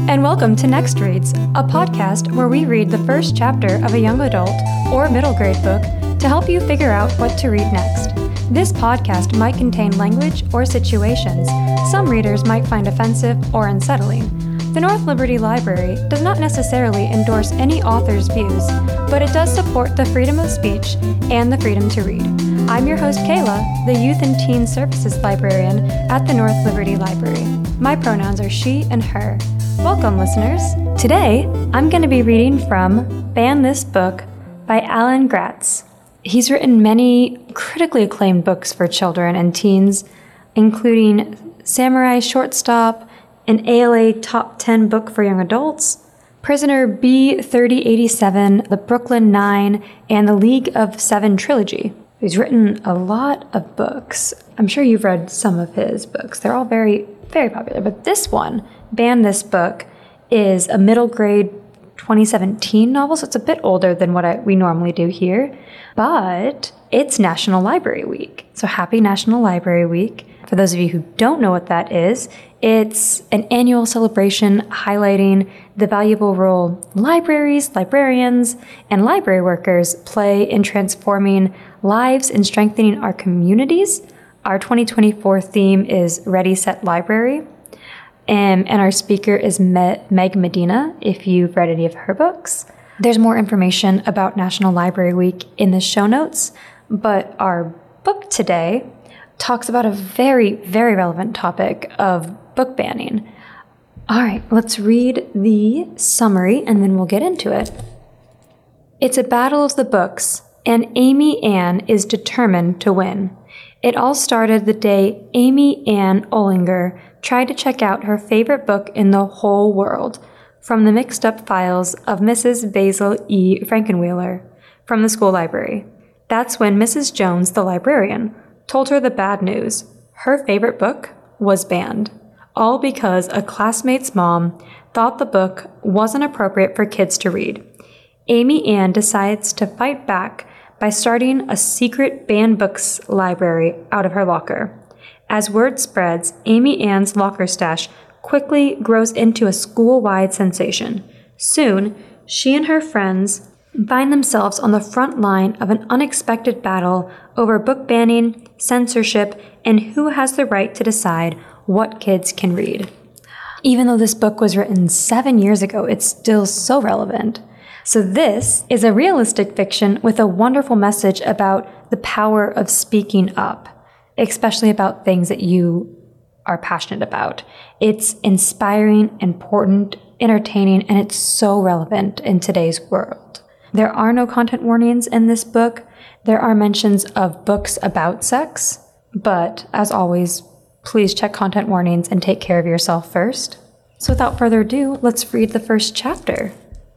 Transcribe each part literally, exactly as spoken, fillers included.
and welcome to Next Reads, a podcast where we read the first chapter of a young adult or middle grade book to help you figure out what to read next. This podcast might contain language or situations some readers might find offensive or unsettling. The North Liberty Library does not necessarily endorse any author's views, but it does support the freedom of speech and the freedom to read. I'm your host, Kayla, the Youth and Teen Services Librarian at the North Liberty Library. My pronouns are she and her. Welcome, listeners. Today, I'm going to be reading from Ban This Book by Alan Gratz. He's written many critically acclaimed books for children and teens, including Samurai Shortstop, an A L A Top ten book for young adults, Prisoner B thirty eighty-seven, The Brooklyn Nine, and the League of Seven trilogy. He's written a lot of books. I'm sure you've read some of his books. They're all very, very popular. But this one, Ban This Book, is a middle grade twenty seventeen novel, so it's a bit older than what I, we normally do here. But it's National Library Week. So happy National Library Week. For those of you who don't know what that is, it's an annual celebration highlighting the valuable role libraries, librarians, and library workers play in transforming lives and strengthening our communities. Our twenty twenty-four theme is Ready, Set, Library. Um, and our speaker is Me- Meg Medina, if you've read any of her books. There's more information about National Library Week in the show notes, but our book today talks about a very, very relevant topic of book banning. All right, let's read the summary and then we'll get into it. It's a battle of the books, and Amy Ann is determined to win. It all started the day Amy Ann Ollinger tried to check out her favorite book in the whole world from the mixed-up files of Missus Basil E. Frankenwheeler from the school library. That's when Missus Jones, the librarian, told her the bad news. Her favorite book was banned, all because a classmate's mom thought the book wasn't appropriate for kids to read. Amy Ann decides to fight back by starting a secret banned books library out of her locker. As word spreads, Amy Ann's locker stash quickly grows into a school-wide sensation. Soon, she and her friends find themselves on the front line of an unexpected battle over book banning, censorship, and who has the right to decide what kids can read. Even though this book was written seven years ago, it's still so relevant. So this is a realistic fiction with a wonderful message about the power of speaking up, especially about things that you are passionate about. It's inspiring, important, entertaining, and it's so relevant in today's world. There are no content warnings in this book. There are mentions of books about sex, but as always, please check content warnings and take care of yourself first. So without further ado, let's read the first chapter.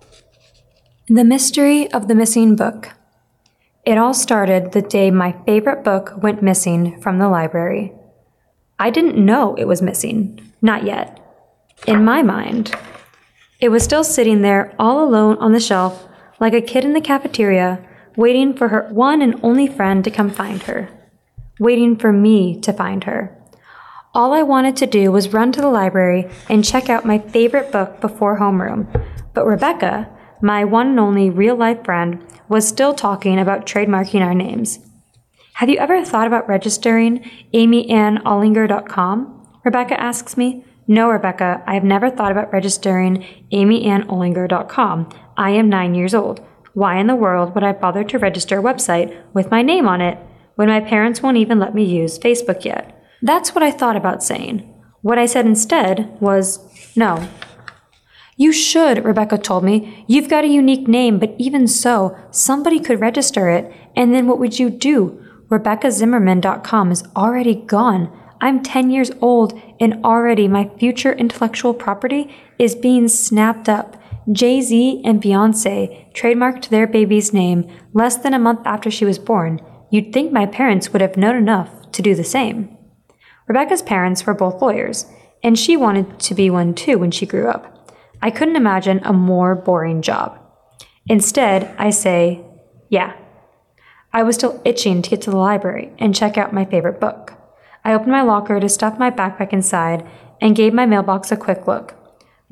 The Mystery of the Missing Book. It all started the day my favorite book went missing from the library. I didn't know it was missing. Not yet. In my mind, it was still sitting there all alone on the shelf, like a kid in the cafeteria, waiting for her one and only friend to come find her. Waiting for me to find her. All I wanted to do was run to the library and check out my favorite book before homeroom. But Rebecca, my one and only real-life friend, was still talking about trademarking our names. Have you ever thought about registering amy ann ollinger dot com? Rebecca asks me. No, Rebecca, I have never thought about registering amy ann ollinger dot com. I am nine years old. Why in the world would I bother to register a website with my name on it when my parents won't even let me use Facebook yet? That's what I thought about saying. What I said instead was, no. You should, Rebecca told me. You've got a unique name, but even so, somebody could register it, and then what would you do? rebecca zimmerman dot com is already gone. I'm ten years old, and already my future intellectual property is being snapped up. Jay-Z and Beyonce trademarked their baby's name less than a month after she was born. You'd think my parents would have known enough to do the same. Rebecca's parents were both lawyers, and she wanted to be one too when she grew up. I couldn't imagine a more boring job. Instead, I say, yeah. I was still itching to get to the library and check out my favorite book. I opened my locker to stuff my backpack inside and gave my mailbox a quick look.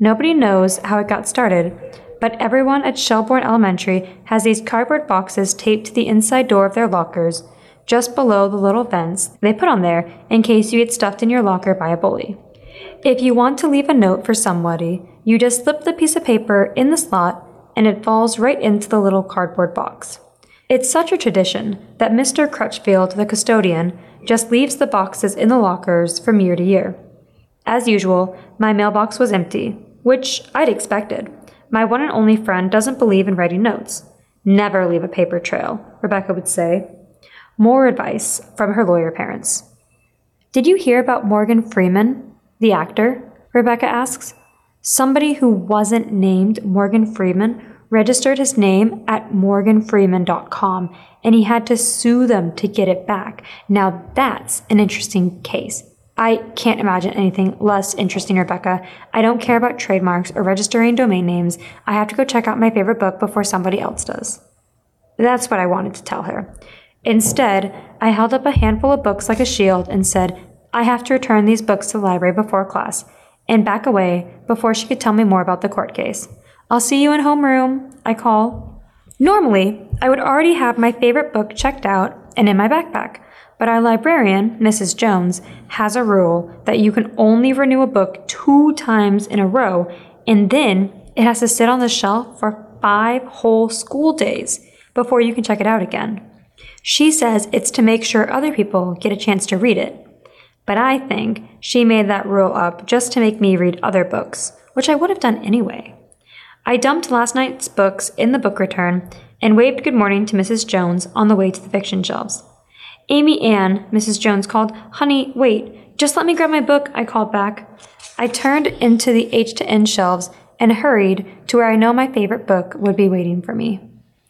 Nobody knows how it got started, but everyone at Shelbourne Elementary has these cardboard boxes taped to the inside door of their lockers, just below the little vents they put on there in case you get stuffed in your locker by a bully. If you want to leave a note for somebody, you just slip the piece of paper in the slot and it falls right into the little cardboard box. It's such a tradition that Mister Crutchfield, the custodian, just leaves the boxes in the lockers from year to year. As usual, my mailbox was empty, which I'd expected. My one and only friend doesn't believe in writing notes. Never leave a paper trail, Rebecca would say. More advice from her lawyer parents. Did you hear about Morgan Freeman, the actor? Rebecca asks. Somebody who wasn't named Morgan Freeman registered his name at morgan freeman dot com, and he had to sue them to get it back. Now that's an interesting case. I can't imagine anything less interesting, Rebecca. I don't care about trademarks or registering domain names. I have to go check out my favorite book before somebody else does. That's what I wanted to tell her. Instead, I held up a handful of books like a shield and said, I have to return these books to the library before class, and back away before she could tell me more about the court case. I'll see you in homeroom, I call. Normally, I would already have my favorite book checked out and in my backpack, but our librarian, Missus Jones, has a rule that you can only renew a book two times in a row, and then it has to sit on the shelf for five whole school days before you can check it out again. She says it's to make sure other people get a chance to read it. But I think she made that rule up just to make me read other books, which I would have done anyway. I dumped last night's books in the book return and waved good morning to Missus Jones on the way to the fiction shelves. Amy Ann, Missus Jones called. Honey, wait, just let me grab my book, I called back. I turned into the H to N shelves and hurried to where I know my favorite book would be waiting for me.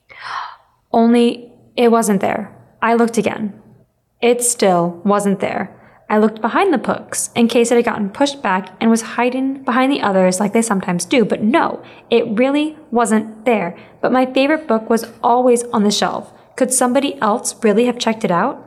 Only it wasn't there. I looked again. It still wasn't there. I looked behind the books in case it had gotten pushed back and was hiding behind the others like they sometimes do, but no, it really wasn't there. But my favorite book was always on the shelf. Could somebody else really have checked it out?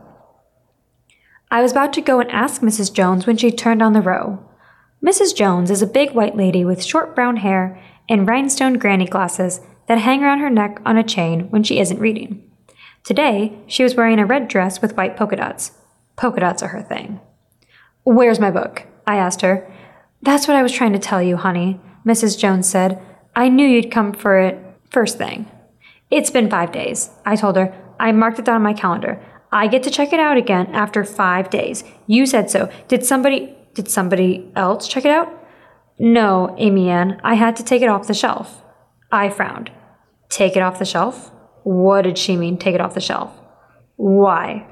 I was about to go and ask Missus Jones when she turned on the row. Missus Jones is a big white lady with short brown hair and rhinestone granny glasses that hang around her neck on a chain when she isn't reading. Today, she was wearing a red dress with white polka dots. Polka dots are her thing. Where's my book? I asked her. That's what I was trying to tell you, honey, Missus Jones said. I knew you'd come for it first thing. It's been five days, I told her. I marked it down on my calendar. I get to check it out again after five days. You said so. Did somebody, did somebody else check it out? No, Amy Ann. I had to take it off the shelf. I frowned. Take it off the shelf? What did she mean, take it off the shelf? Why?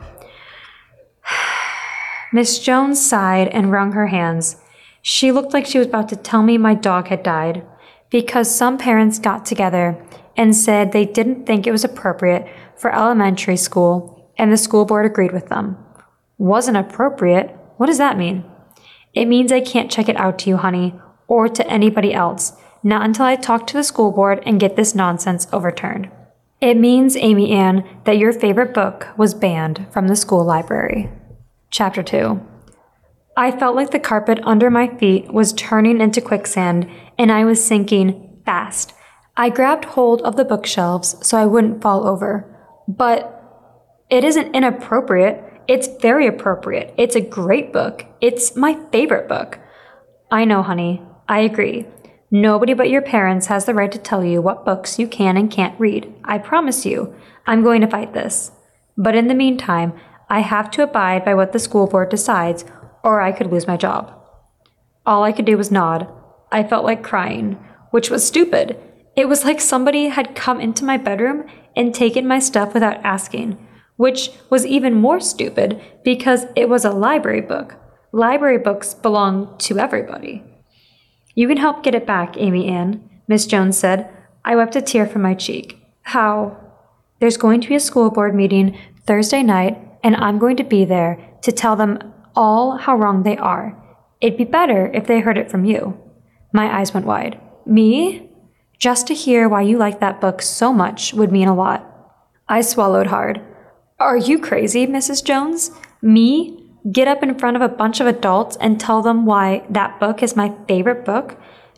Miss Jones sighed and wrung her hands. She looked like she was about to tell me my dog had died, because some parents got together and said they didn't think it was appropriate for elementary school, and the school board agreed with them. Wasn't appropriate? What does that mean? It means I can't check it out to you, honey, or to anybody else, not until I talk to the school board and get this nonsense overturned. It means, Amy Ann, that your favorite book was banned from the school library. Chapter two. I felt like the carpet under my feet was turning into quicksand, and I was sinking fast. I grabbed hold of the bookshelves so I wouldn't fall over. But it isn't inappropriate. It's very appropriate. It's a great book. It's my favorite book. I know, honey. I agree. Nobody but your parents has the right to tell you what books you can and can't read. I promise you, I'm going to fight this. But in the meantime, I have to abide by what the school board decides, or I could lose my job. All I could do was nod. I felt like crying, which was stupid. It was like somebody had come into my bedroom and taken my stuff without asking, which was even more stupid because it was a library book. Library books belong to everybody. You can help get it back, Amy Ann, Miss Jones said. I wiped a tear from my cheek. How? There's going to be a school board meeting Thursday night, and I'm going to be there to tell them all how wrong they are. It'd be better if they heard it from you. My eyes went wide. Me? Just to hear why you like that book so much would mean a lot. I swallowed hard. Are you crazy, Missus Jones? Me? Get up in front of a bunch of adults and tell them why that book is my favorite book?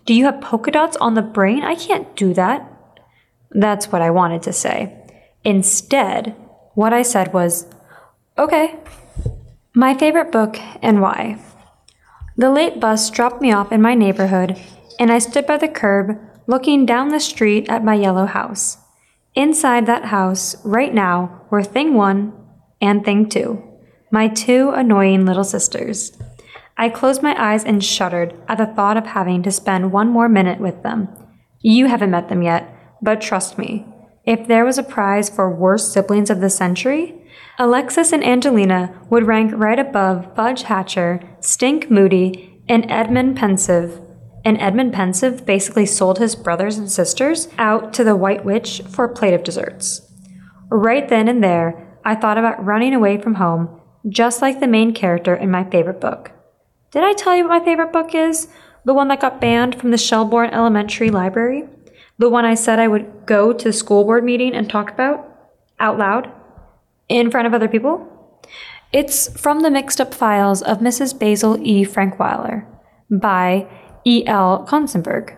Do you have polka dots on the brain? I can't do that. That's what I wanted to say. Instead, what I said was, okay. My favorite book and why. The late bus dropped me off in my neighborhood, and I stood by the curb looking down the street at my yellow house. Inside that house, right now, were Thing One and Thing Two, my two annoying little sisters. I closed my eyes and shuddered at the thought of having to spend one more minute with them. You haven't met them yet, but trust me, if there was a prize for worst siblings of the century, Alexis and Angelina would rank right above Fudge Hatcher, Stink Moody, and Edmund Pensive. And Edmund Pensive basically sold his brothers and sisters out to the White Witch for a plate of desserts. Right then and there, I thought about running away from home, just like the main character in my favorite book. Did I tell you what my favorite book is? The one that got banned from the Shelbourne Elementary Library? The one I said I would go to the school board meeting and talk about? Out loud? In front of other people? It's From the Mixed Up Files of Missus Basil E. Frankweiler by E L Konzenberg.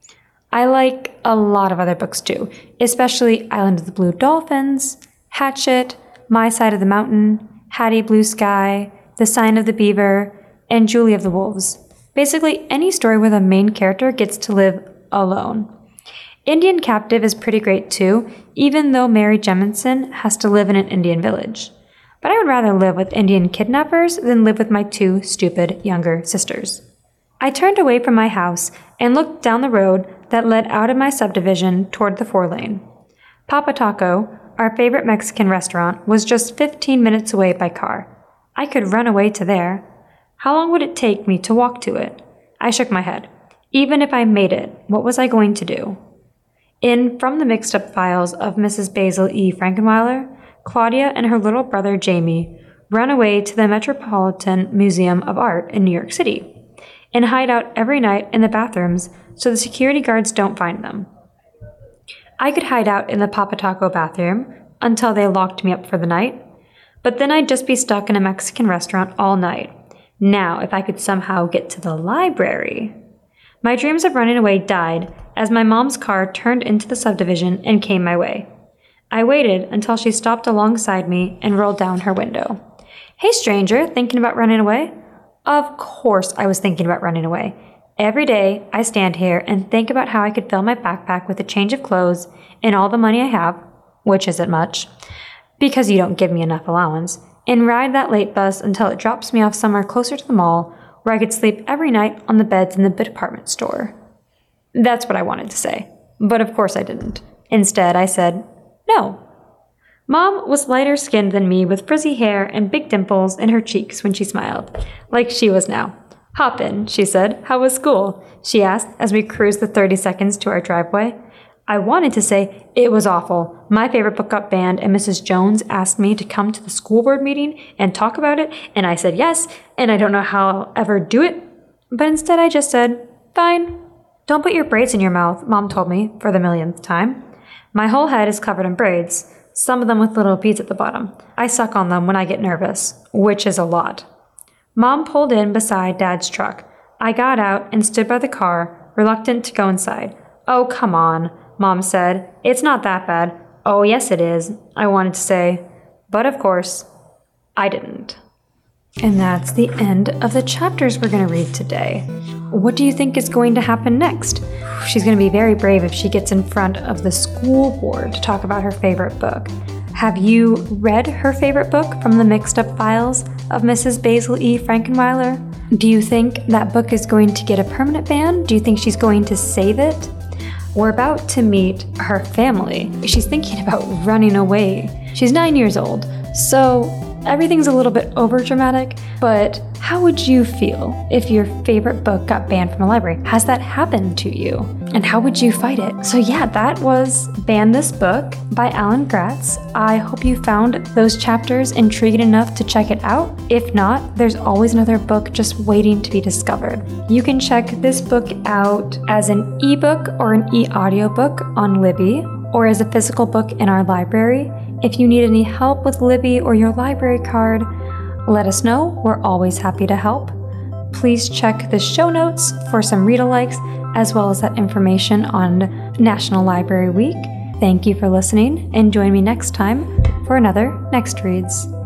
I like a lot of other books too, especially Island of the Blue Dolphins, Hatchet, My Side of the Mountain, Hattie Blue Sky, The Sign of the Beaver, and Julie of the Wolves. Basically any story where the main character gets to live alone. Indian Captive is pretty great too, even though Mary Jemison has to live in an Indian village. But I would rather live with Indian kidnappers than live with my two stupid younger sisters. I turned away from my house and looked down the road that led out of my subdivision toward the four-lane. Papa Taco, our favorite Mexican restaurant, was just fifteen minutes away by car. I could run away to there. How long would it take me to walk to it? I shook my head. Even if I made it, what was I going to do? In From the Mixed Up Files of Missus Basil E. Frankenweiler, Claudia and her little brother Jamie run away to the Metropolitan Museum of Art in New York City and hide out every night in the bathrooms so the security guards don't find them. I could hide out in the Papa Taco bathroom until they locked me up for the night, but then I'd just be stuck in a Mexican restaurant all night. Now, if I could somehow get to the library... My dreams of running away died as my mom's car turned into the subdivision and came my way. I waited until she stopped alongside me and rolled down her window. Hey stranger, thinking about running away? Of course I was thinking about running away. Every day I stand here and think about how I could fill my backpack with a change of clothes and all the money I have, which isn't much, because you don't give me enough allowance, and ride that late bus until it drops me off somewhere closer to the mall where I could sleep every night on the beds in the department store. That's what I wanted to say, but of course I didn't. Instead, I said, no. Mom was lighter skinned than me with frizzy hair and big dimples in her cheeks when she smiled, like she was now. Hop in, she said. How was school? She asked as we cruised the thirty seconds to our driveway. I wanted to say, it was awful. My favorite book got banned and Missus Jones asked me to come to the school board meeting and talk about it, and I said yes, and I don't know how I'll ever do it. But instead I just said, fine. Don't put your braids in your mouth, Mom told me for the millionth time. My whole head is covered in braids, some of them with little beads at the bottom. I suck on them when I get nervous, which is a lot. Mom pulled in beside Dad's truck. I got out and stood by the car, reluctant to go inside. Oh, come on, Mom said. It's not that bad. Oh, yes it is, I wanted to say. But of course, I didn't. And that's the end of the chapters we're going to read today. What do you think is going to happen next? She's going to be very brave if she gets in front of the school board to talk about her favorite book. Have you read her favorite book, From the Mixed Up Files of Missus Basil E. Frankenweiler? Do you think that book is going to get a permanent ban? Do you think she's going to save it? We're about to meet her family. She's thinking about running away. She's nine years old, so everything's a little bit overdramatic, but how would you feel if your favorite book got banned from a library? Has that happened to you? And how would you fight it? So yeah, that was Ban This Book by Alan Gratz. I hope you found those chapters intriguing enough to check it out. If not, there's always another book just waiting to be discovered. You can check this book out as an ebook or an e-audiobook on Libby, or as a physical book in our library. If you need any help with Libby or your library card, let us know. We're always happy to help. Please check the show notes for some read-alikes, as well as that information on National Library Week. Thank you for listening, and join me next time for another Next Reads.